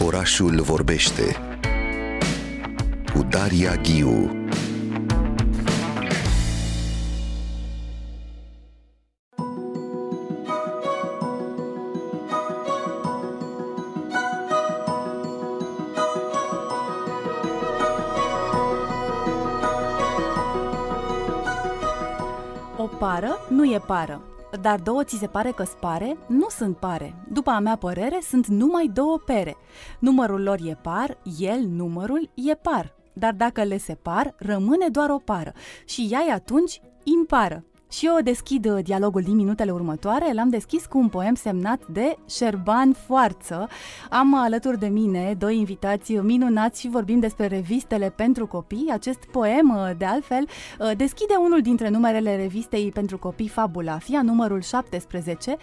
Orașul vorbește cu Daria Ghiu. O pară nu e pară, dar două ți se pare că spare, nu sunt pare. După a mea părere, sunt numai două pere. Numărul lor e par, el, numărul, e par. Dar dacă le separ, rămâne doar o pară și ea e atunci impară. Și eu deschid dialogul din minutele următoare, l-am deschis cu un poem semnat de Șerban Foarță. Am alături de mine doi invitați minunați și vorbim despre revistele pentru copii. Acest poem, de altfel, deschide unul dintre numerele revistei pentru copii Fabulafia, numărul 17.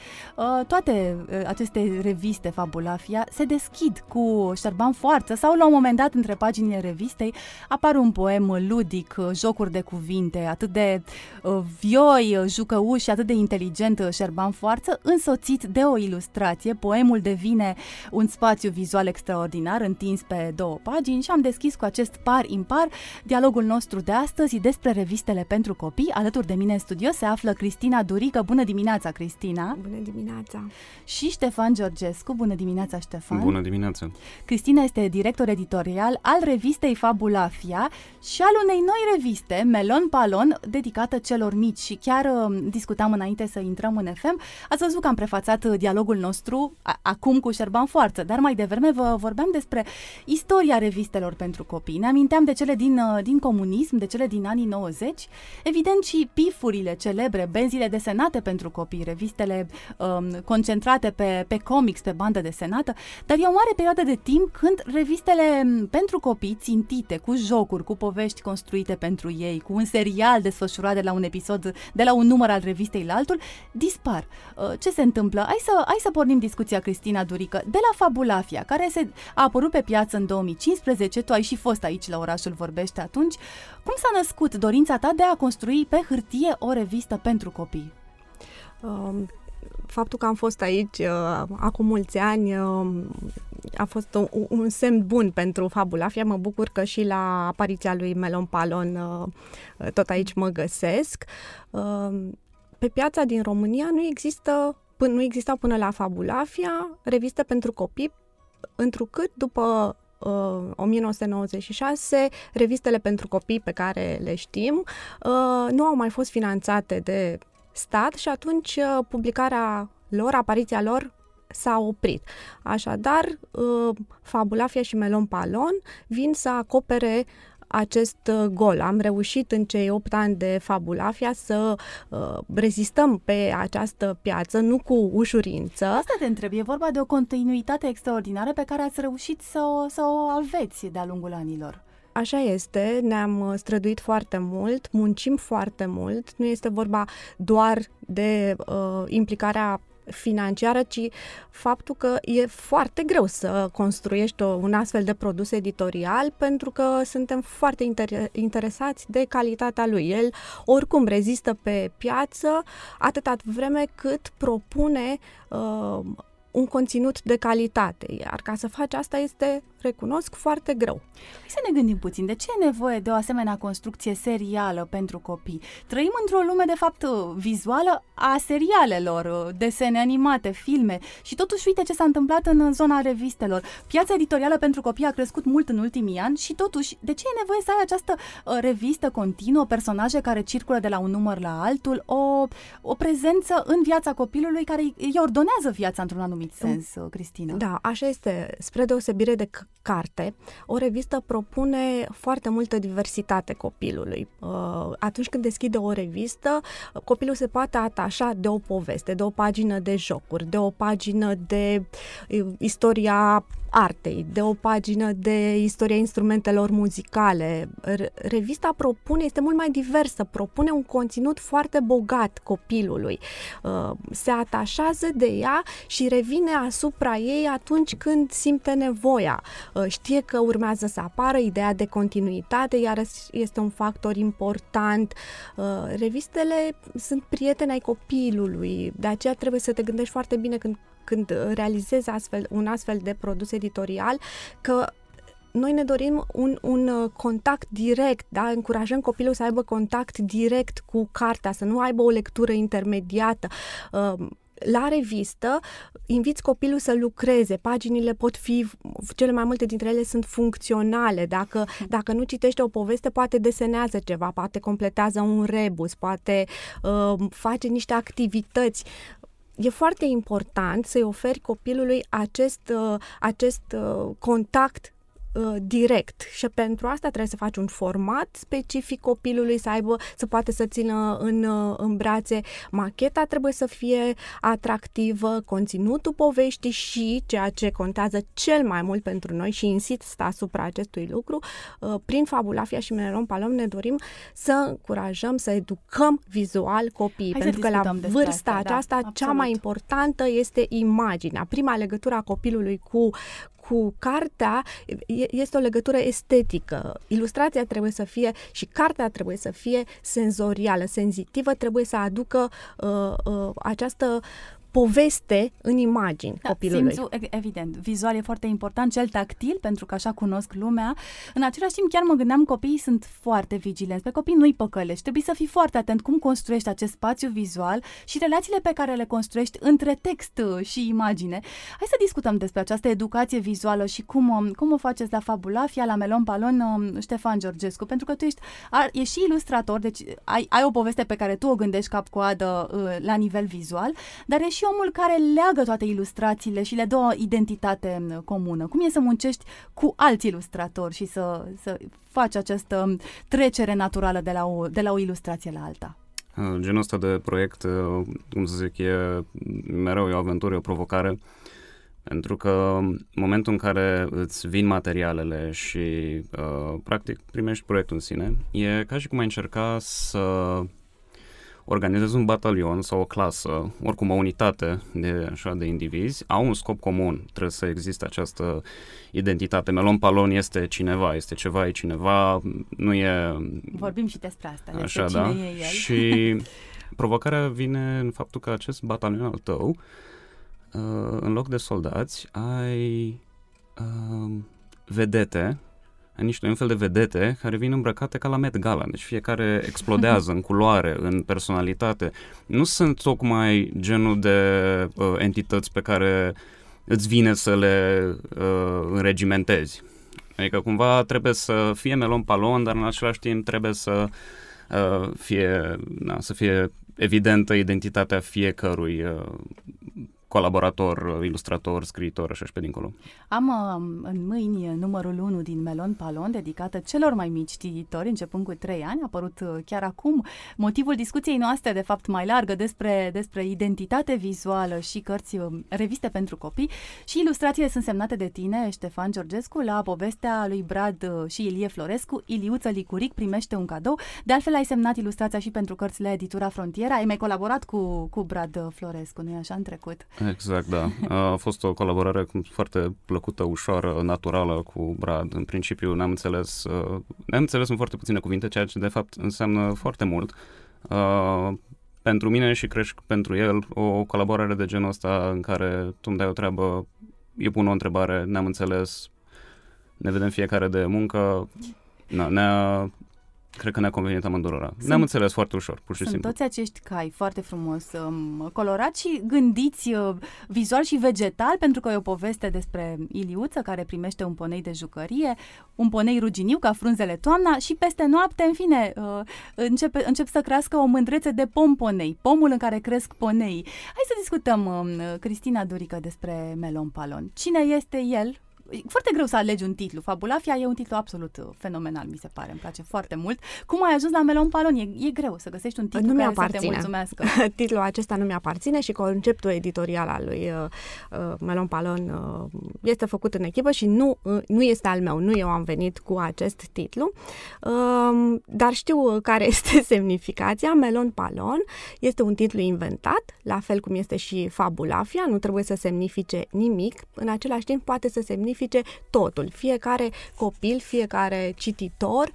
Toate aceste reviste Fabulafia se deschid cu Șerban Foarță sau la un moment dat între paginile revistei apare un poem ludic, jocuri de cuvinte, atât de vioi, jucăuș și atât de inteligent Șerban Foarță, însoțit de o ilustrație. Poemul devine un spațiu vizual extraordinar, întins pe două pagini și am deschis cu acest par-impar dialogul nostru de astăzi despre revistele pentru copii. Alături de mine în studio se află Cristina Durică. Bună dimineața, Cristina! Bună dimineața! Și Ștefan Georgescu. Bună dimineața, Ștefan! Bună dimineața! Cristina este director editorial al revistei Fabulafia și al unei noi reviste, Melon Palon, dedicată celor mici. Și chiar discutam înainte să intrăm în FM. Ați văzut că am prefațat dialogul nostru acum cu Șerban Foarță, dar mai devreme vă vorbeam despre istoria revistelor pentru copii. Ne aminteam de cele din comunism, de cele din anii 90, evident și pifurile celebre, benzile desenate pentru copii, revistele concentrate pe comics, pe bandă desenată, dar e o mare perioadă de timp când revistele pentru copii țintite, cu jocuri, cu povești construite pentru ei, cu un serial desfășurat de la un episod, de la un număr al revistei la altul, dispar. Ce se întâmplă? Hai să pornim discuția, Cristina Durică, de la Fabulafia, care a apărut pe piață în 2015, tu ai și fost aici la Orașul vorbește atunci. Cum s-a născut dorința ta de a construi pe hârtie o revistă pentru copii? Faptul că am fost aici acum mulți ani a fost un semn bun pentru Fabulafia. Mă bucur că și la apariția lui Melon Palon tot aici mă găsesc. Pe piața din România nu existau până la Fabulafia reviste pentru copii, întrucât după 1996, revistele pentru copii pe care le știm nu au mai fost finanțate de stat și atunci publicarea lor, apariția lor s-a oprit. Așadar, Fabulafia și Melon Palon vin să acopere acest gol. Am reușit în cei 8 ani de Fabulafia să rezistăm pe această piață, nu cu ușurință. Asta te întreb, e vorba de o continuitate extraordinară pe care ați reușit să o aveți de-a lungul anilor. Așa este, ne-am străduit foarte mult, muncim foarte mult, nu este vorba doar de implicarea financiară, ci faptul că e foarte greu să construiești un astfel de produs editorial, pentru că suntem foarte interesați de calitatea lui. El oricum rezistă pe piață atâta vreme cât propune un conținut de calitate, iar ca să faci asta este, recunosc, foarte greu. Hai să ne gândim puțin, de ce e nevoie de o asemenea construcție serială pentru copii? Trăim într-o lume, de fapt, vizuală a serialelor, desene animate, filme și totuși uite ce s-a întâmplat în zona revistelor. Piața editorială pentru copii a crescut mult în ultimii ani și totuși, de ce e nevoie să ai această revistă continuă, personaje care circulă de la un număr la altul, o prezență în viața copilului care îi ordonează viața într-un anumit sens, Cristina? Da, așa este. Spre deosebire de carte, o revistă propune foarte multă diversitate copilului. Atunci când deschide o revistă, copilul se poate atașa de o poveste, de o pagină de jocuri, de o pagină de istoria artei, de o pagină de istoria instrumentelor muzicale. Revista este mult mai diversă, propune un conținut foarte bogat copilului. Se atașează de ea și revine asupra ei atunci când simte nevoia. Știe că urmează să apară ideea de continuitate, iar este un factor important. Revistele sunt prieteni ai copilului, de aceea trebuie să te gândești foarte bine când când realizezi un astfel de produs editorial, că noi ne dorim un contact direct, da? Încurajăm copilul să aibă contact direct cu cartea, să nu aibă o lectură intermediată. La revistă inviți copilul să lucreze, paginile pot fi, cele mai multe dintre ele sunt funcționale, dacă nu citește o poveste, poate desenează ceva, poate completează un rebus, poate face niște activități. E foarte important să-i oferi copilului acest contact direct și pentru asta trebuie să faci un format specific copilului, să poate să țină în brațe. Macheta trebuie să fie atractivă, conținutul poveștii și, ceea ce contează cel mai mult pentru noi și insist asupra acestui lucru, prin Fabulafia și Melon Palon ne dorim să încurajăm, să educăm vizual copiii, pentru că la vârsta aceasta cea mai importantă este imaginea. Prima legătură a copilului cu cartea este o legătură estetică. Ilustrația trebuie să fie și cartea trebuie să fie senzorială, senzitivă, trebuie să aducă această poveste în imagini copilului. Simțul, evident, vizual e foarte important, cel tactil, pentru că așa cunosc lumea. În același timp, chiar mă gândeam, copiii sunt foarte vigilenți. Pe copii nu-i păcălești. Trebuie să fii foarte atent cum construiești acest spațiu vizual și relațiile pe care le construiești între text și imagine. Hai să discutăm despre această educație vizuală și cum o faceți la Fabulafia, la Melon Palon, Ștefan Georgescu, pentru că tu ești și ilustrator, deci ai o poveste pe care tu o gândești cap-coadă la nivel vizual, dar ești și omul care leagă toate ilustrațiile și le dă o identitate comună. Cum e să muncești cu alți ilustratori și să faci această trecere naturală de la o ilustrație la alta? Genul ăsta de proiect, cum să zic, e mereu o aventură, o provocare, pentru că în momentul în care îți vin materialele și practic primești proiectul în sine, e ca și cum ai încerca să organizezi un batalion sau o clasă, oricum o unitate de indivizi, au un scop comun. Trebuie să existe această identitate. Melon Palon este cineva, este ceva, e cineva, nu e... Vorbim și despre asta, așa, este cine e el. Și provocarea vine în faptul că acest batalion al tău, în loc de soldați, ai vedete, un fel de vedete care vin îmbrăcate ca la Met Gala, deci fiecare explodează în culoare, în personalitate. Nu sunt tocmai genul de entități pe care îți vine să le înregimentezi. Adică cumva trebuie să fie Melon Palon, dar în același timp trebuie să fie evidentă identitatea fiecărui colaborator, ilustrator, scriitor, așa și pe dincolo. Am în mâini numărul 1 din Melon Palon, dedicată celor mai mici cititori, începând cu 3 ani, a apărut chiar acum. Motivul discuției noastre, de fapt mai largă, despre identitate vizuală și reviste pentru copii, și ilustrațiile sunt semnate de tine, Ștefan Georgescu, la povestea lui Brad și Ilie Florescu, Iliuță Licuric primește un cadou. De altfel ai semnat ilustrația și pentru cărțile Editura Frontiera, ai mai colaborat cu Brad Florescu, nu-i așa, în trecut? Exact, da. A fost o colaborare foarte plăcută, ușoară, naturală cu Brad. În principiu ne-am înțeles în foarte puține cuvinte, ceea ce de fapt înseamnă foarte mult. Pentru mine și cred pentru el, o colaborare de genul ăsta în care tu îmi dai o treabă, eu pun o întrebare, ne-am înțeles, ne vedem fiecare de muncă, cred că ne-a convenit amândurora. Ne-am înțeles foarte ușor, pur și simplu. Sunt toți acești cai foarte frumos colorați și gândiți vizual și vegetal, pentru că e o poveste despre Iliuță care primește un ponei de jucărie, un ponei ruginiu ca frunzele toamna și peste noapte, în fine, încep să crească o mândrețe de pomponei, pomul în care cresc ponei. Hai să discutăm, Cristina Durică, despre Melon Palon. Cine este el? E foarte greu să alegi un titlu. Fabulafia e un titlu absolut fenomenal, mi se pare, îmi place foarte mult. Cum ai ajuns la Melon Palon? E greu să găsești un titlu care să te mulțumească. Titlul acesta nu mi-aparține și conceptul editorial al lui Melon Palon este făcut în echipă și nu este al meu. Nu eu am venit cu acest titlu, dar știu care este semnificația. Melon Palon este un titlu inventat, la fel cum este și Fabulafia, nu trebuie să semnifice nimic, în același timp poate să semnifice totul. Fiecare copil, fiecare cititor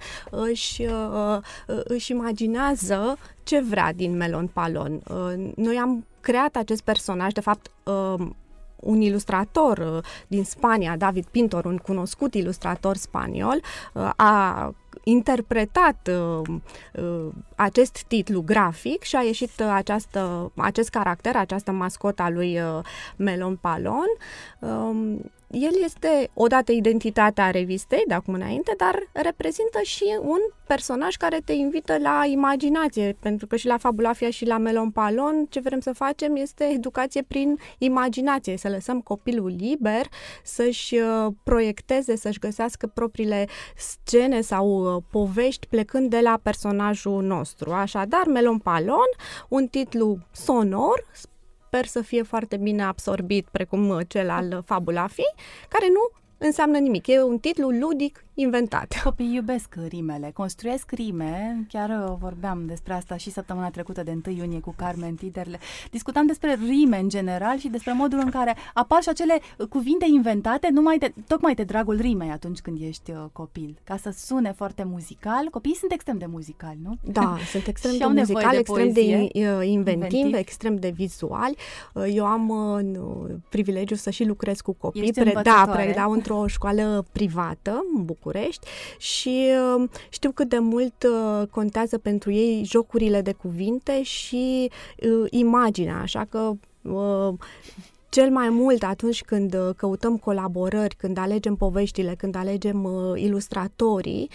își imaginează ce vrea din Melon Palon. Noi am creat acest personaj, de fapt un ilustrator din Spania, David Pintor, un cunoscut ilustrator spaniol, a interpretat acest titlu grafic și a ieșit acest caracter, această mascotă a lui Melon Palon. El este odată identitatea revistei de acum înainte, dar reprezintă și un personaj care te invită la imaginație, pentru că și la Fabulafia și la Melon Palon ce vrem să facem este educație prin imaginație, să lăsăm copilul liber să-și proiecteze, să-și găsească propriile scene sau povești plecând de la personajul nostru. Așadar, Melon Palon, un titlu sonor, sper să fie foarte bine absorbit, precum cel al Fabulafiei, care nu înseamnă nimic. E un titlu ludic inventat. Copiii iubesc rimele, construiesc rime. Chiar vorbeam despre asta și săptămâna trecută de 1 iunie cu Carmen Tiderle. Discutam despre rime în general și despre modul în care apar și acele cuvinte inventate tocmai de dragul rimei atunci când ești copil. Ca să sune foarte muzical. Copiii sunt extrem de muzicali, nu? Da, sunt extrem de muzicali, extrem de inventivi, extrem de vizuali. Eu am privilegiul să și lucrez cu copii. Predau într-o școală privată în București și știu cât de mult contează pentru ei jocurile de cuvinte și imaginea, așa că cel mai mult atunci când căutăm colaborări, când alegem poveștile, când alegem ilustratorii,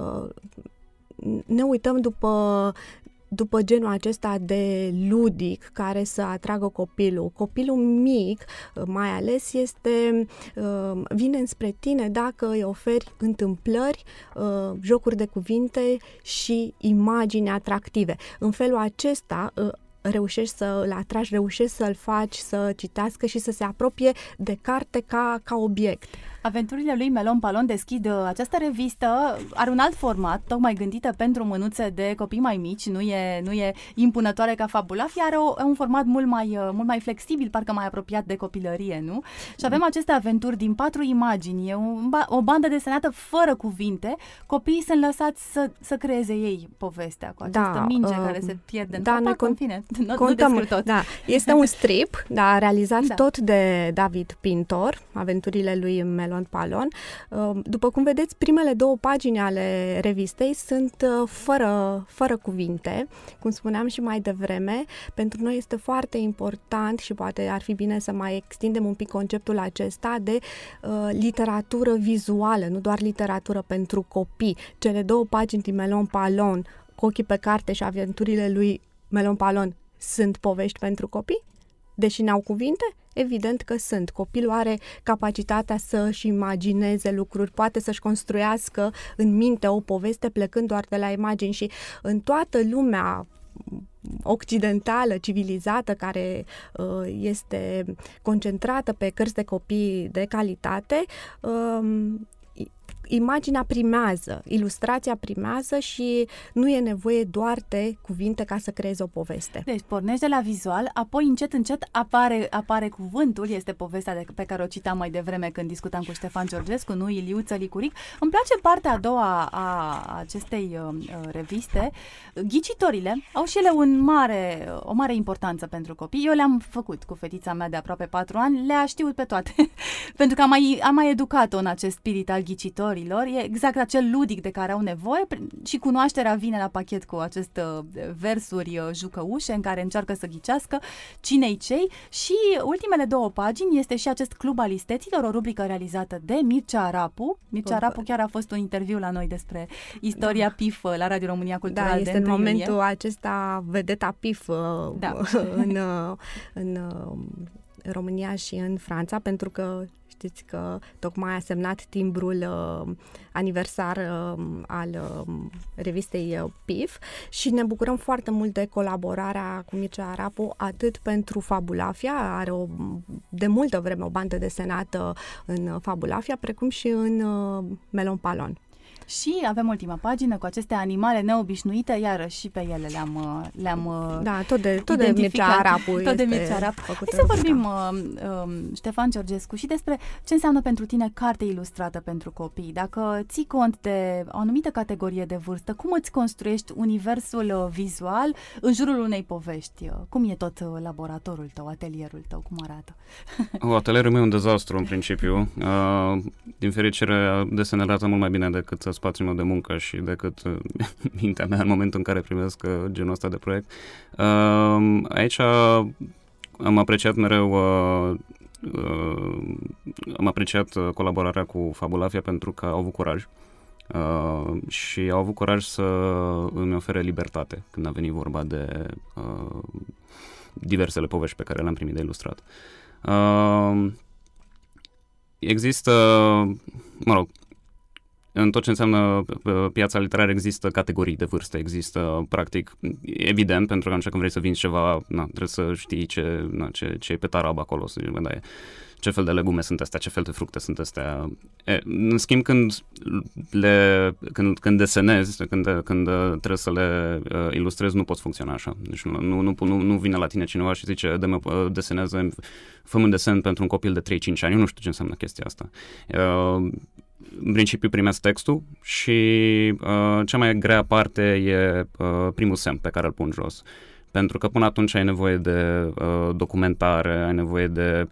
ne uităm după genul acesta de ludic care să atragă copilul. Copilul mic, mai ales, vine înspre tine dacă îi oferi întâmplări, jocuri de cuvinte și imagini atractive. În felul acesta reușești să îl atragi, reușești să-l faci să citească și să se apropie de carte ca obiect. Aventurile lui Melon Palon deschid această revistă, are un alt format, tocmai gândită pentru mânuțe de copii mai mici, nu e impunătoare ca Fabulafia, are un format mult mai flexibil, parcă mai apropiat de copilărie, nu? Și avem aceste aventuri din 4 imagini, e o bandă desenată fără cuvinte, copiii sunt lăsați să creeze ei povestea cu această minge care se pierde în copac, în fine, nu descriu tot. Da. Este un strip, realizat tot de David Pintor, aventurile lui Melon Palon. După cum vedeți, primele 2 pagini ale revistei sunt fără cuvinte. Cum spuneam și mai devreme, pentru noi este foarte important și poate ar fi bine să mai extindem un pic conceptul acesta de literatură vizuală, nu doar literatură pentru copii. Cele 2 pagini din Melon Palon, Cu ochii pe carte și aventurile lui Melon Palon, sunt povești pentru copii? Deși n-au cuvinte? Evident că sunt. Copilul are capacitatea să-și imagineze lucruri, poate să-și construiască în minte o poveste plecând doar de la imagini și în toată lumea occidentală, civilizată, care este concentrată pe cărți de copii de calitate, imaginea primează, ilustrația primează și nu e nevoie doar de cuvinte ca să creezi o poveste. Deci pornești de la vizual, apoi încet apare cuvântul, este povestea pe care o citam mai devreme când discutam cu Ștefan Georgescu, nu Iliuță Licuric. Îmi place partea a doua a acestei reviste. Ghicitorile au și ele o mare importanță pentru copii. Eu le-am făcut cu fetița mea de aproape 4 ani, le-a știut pe toate. Pentru că am mai educat-o în acest spirit al ghicitorilor. E exact acel ludic de care au nevoie și cunoașterea vine la pachet cu aceste versuri jucăușe în care încearcă să ghicească cine-i cei și ultimele 2 pagini este și acest Club al Isteților, o rubrică realizată de Mircea Arapu. Mircea Arapu chiar a fost un interviu la noi despre istoria PIF la Radio România Cultural. Da, este în momentul acesta vedeta PIF în România și în Franța, pentru că știți că tocmai a semnat timbrul aniversar al revistei PIF și ne bucurăm foarte mult de colaborarea cu Mircea Arapu, atât pentru Fabulafia, are de multă vreme o bandă desenată în Fabulafia, precum și în Melon Palon. Și avem ultima pagină cu aceste animale neobișnuite, iarăși și pe ele le-am da, tot de Mircea Arapu. Tot de Mircea Arapu. Hai să vorbim, Ștefan Georgescu, și despre ce înseamnă pentru tine carte ilustrată pentru copii. Dacă ții cont de o anumită categorie de vârstă, cum îți construiești universul vizual în jurul unei povești? Cum e tot laboratorul tău, atelierul tău, cum arată? Atelierul meu e un dezastru în principiu. Din fericire, desenele arată mult mai bine decât spațiul meu de muncă și decât mintea mea în momentul în care primesc genul ăsta de proiect. Aici am apreciat mereu colaborarea cu Fabulafia pentru că au avut curaj și au avut curaj să îmi ofere libertate când a venit vorba de diversele povești pe care le-am primit de ilustrat. Există, în tot ce înseamnă piața literară există categorii de vârstă, există practic, evident, pentru că atunci când vrei să vinzi ceva, trebuie să știi ce e pe tarab acolo, să zici, ce fel de legume sunt astea, ce fel de fructe sunt astea. În schimb, când desenezi, când trebuie să le ilustrezi, nu poți funcționa așa. Deci nu vine la tine cineva și zice, desenează, fă un desen pentru un copil de 3-5 ani. Eu nu știu ce înseamnă chestia asta. În principiu primesc textul și cea mai grea parte e primul semn pe care îl pun jos. Pentru că până atunci ai nevoie de documentare, ai nevoie de...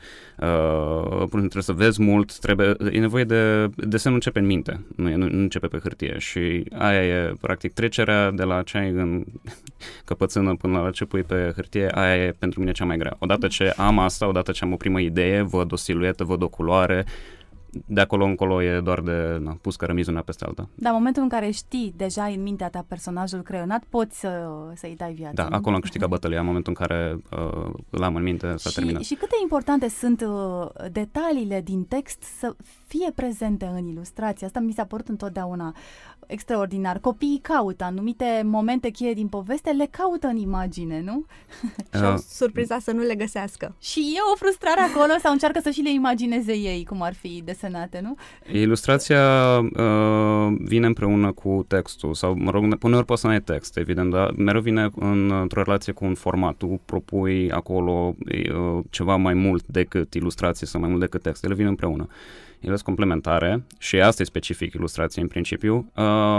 trebuie să vezi mult, e nevoie de... Desenul începe în minte, nu începe pe hârtie și aia e, practic, trecerea de la ce ai în căpățână până la ce pui pe hârtie, aia e pentru mine cea mai grea. Odată ce am asta, odată ce am o primă idee, văd o siluetă, văd o culoare, de acolo încolo e doar de pus cărămizul una peste alta. Dar în momentul în care știi deja în mintea ta personajul creionat, poți să-i dai viață. Da, acolo am câștigat bătălia, în momentul în care îl am în minte, s-a terminat. Și cât de importante sunt detaliile din text să fie prezente în ilustrație. Asta mi s-a părut întotdeauna extraordinar. Copiii caută anumite momente cheie din poveste, le caută în imagine, nu? Și au surpriza să nu le găsească. Și e o frustrare acolo sau încearcă să și le imagineze ei cum ar fi desenate, nu? Ilustrația vine împreună cu textul sau, uneori poți să nu ai text, evident, dar mereu vine într-o relație cu un format. Tu propui acolo ceva mai mult decât ilustrație sau mai mult decât text. Ele vin împreună. Ele sunt complementare și asta e specific ilustrației în principiu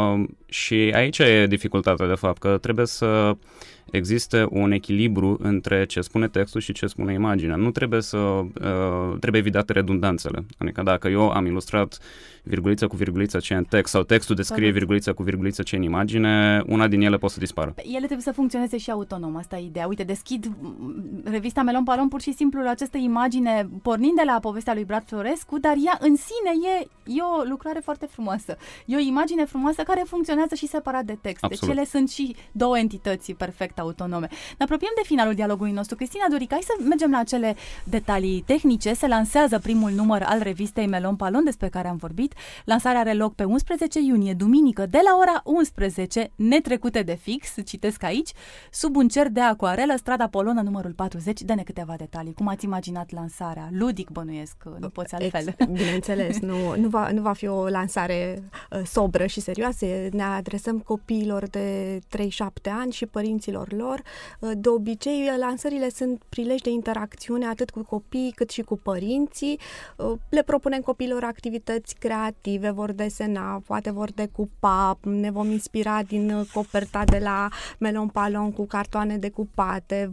și aici e dificultatea de fapt, că trebuie să existe un echilibru între ce spune textul și ce spune imaginea. Nu trebuie trebuie evitate redundanțele. Adică dacă eu am ilustrat virguliță cu virguliță ce în text sau textul descrie virguliță cu virguliță ce în imagine, una din ele poate să dispară. Ele trebuie să funcționeze și autonom, asta e ideea. Uite, deschid revista Melon Palon pur și simplu la această imagine pornind de la povestea lui Brad Florescu, dar ea în sine e o lucrare foarte frumoasă. E o imagine frumoasă care funcționează și separat de text. Absolut. Deci ele sunt și două entități perfect autonome. Ne apropiem de finalul dialogului nostru. Cristina Dorica, hai să mergem la acele detalii tehnice. Se lansează primul număr al revistei Melon Palon, despre care am vorbit. Lansarea are loc pe 11 iunie, duminică, de la ora 11, netrecute de fix, citesc aici, sub un cer de acoarelă, strada Polonă, numărul 40. Dă-ne câteva detalii. Cum ați imaginat lansarea? Ludic, bănuiesc, nu poți altfel. Bineînțeles, nu va fi o lansare sobră și serioasă. Ne adresăm copiilor de 3-7 ani și părinților lor. De obicei, lansările sunt prilej de interacțiune atât cu copiii cât și cu părinții. Le propunem copiilor activități creative, vor desena, poate vor decupa, ne vom inspira din coperta de la Melon Palon cu cartoane decupate,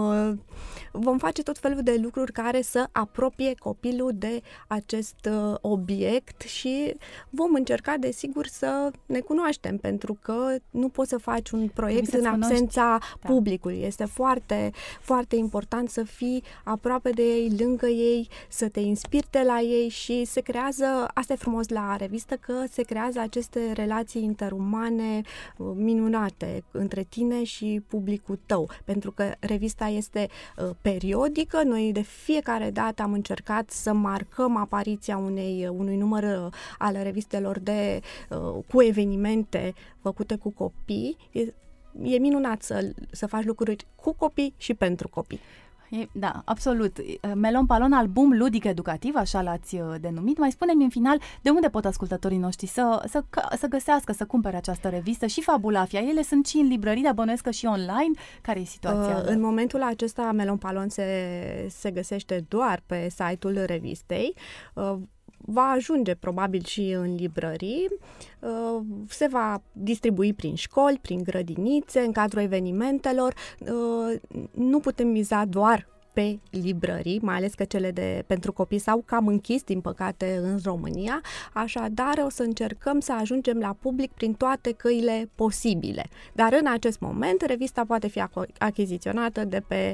vom face tot felul de lucruri care să apropie copilul de acest obiect și vom încerca, desigur, să ne cunoaștem, pentru că nu poți să faci un proiect în absența publicului. Este foarte, foarte important să fii aproape de ei, lângă ei, să te inspiri de la ei și se creează, asta e frumos la revistă, că se creează aceste relații interumane minunate între tine și publicul tău, pentru că revista este periodică. Noi de fiecare dată am încercat să marcăm apariția unui număr al revistelor cu evenimente făcute cu copii. E minunat să faci lucruri cu copii și pentru copii. Da, absolut. Melon Palon, album ludic-educativ, așa l-ați denumit. Mai spune-mi în final de unde pot ascultătorii noștri să găsească, să cumpere această revistă și Fabulafia. Ele sunt și în librării, dar bănuiesc că și online. Care e situația? În momentul acesta Melon Palon se găsește doar pe site-ul revistei. Va ajunge probabil și în librării, se va distribui prin școli, prin grădinițe, în cadrul evenimentelor. Nu putem miza doar pe librării, mai ales că cele pentru copii s-au cam închis, din păcate, în România, așadar o să încercăm să ajungem la public prin toate căile posibile. Dar în acest moment, revista poate fi achiziționată de pe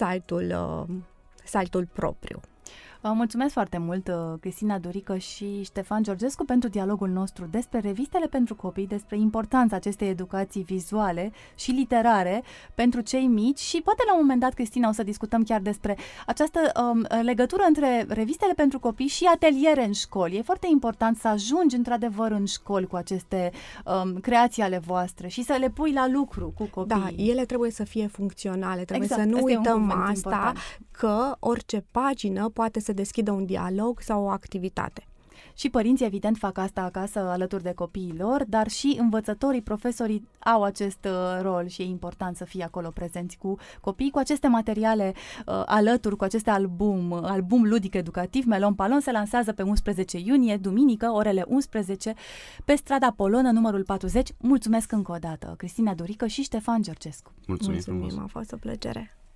site-ul propriu. Mulțumesc foarte mult, Cristina Dorică și Ștefan Georgescu, pentru dialogul nostru despre revistele pentru copii, despre importanța acestei educații vizuale și literare pentru cei mici și poate la un moment dat, Cristina, o să discutăm chiar despre această legătură între revistele pentru copii și ateliere în școli. E foarte important să ajungi într-adevăr în școli cu aceste creații ale voastre și să le pui la lucru cu copiii. Da, ele trebuie să fie funcționale, trebuie exact, să nu uităm asta, important. Că orice pagină poate să deschidă un dialog sau o activitate. Și părinții, evident, fac asta acasă alături de copiii lor, dar și învățătorii, profesorii au acest rol și e important să fie acolo prezenți cu copiii, cu aceste materiale alături, cu aceste album ludic educativ. Melon Palon se lansează pe 11 iunie, duminică, orele 11, pe strada Polonă, numărul 40. Mulțumesc încă o dată, Cristina Dorică și Ștefan Georgescu. Mulțumim, a fost o plăcere.